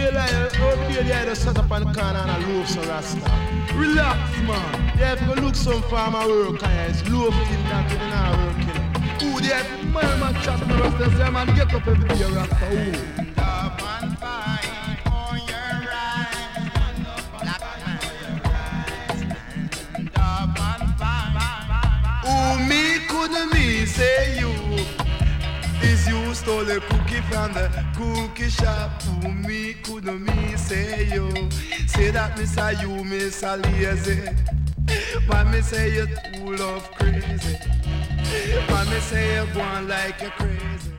day they just set up on the corner and I loaf some rasta. Relax, man. You have to look some farmer work and it's loafing that you not working. Ooh, they have my man chat me rasta say man get up every day rasta. Ooh. Me couldn't me say you is you stole a cookie from the cookie shop. Who me couldn't me say you say that me say you miss a lazy. Man me say you too love crazy. Man me say you go on like you crazy.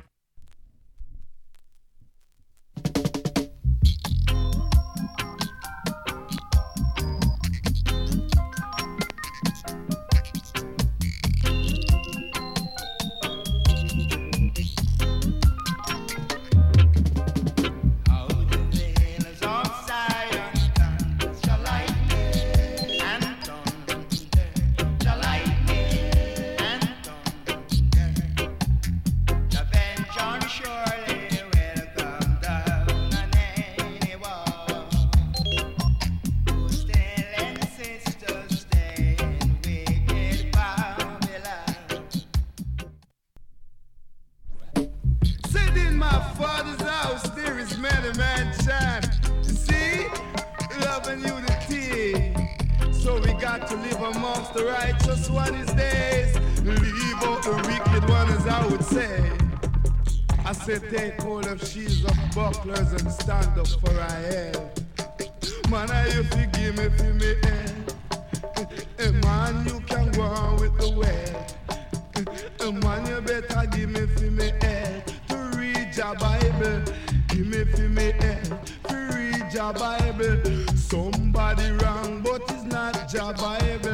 Take hold of shields of bucklers and stand up for our head. Man, I you forgive me for me head. Hey, man, you can go on with the way. Man, you better give me for me head to read your Bible. Give me for me head to read your Bible. Somebody wrong, but it's not your Bible.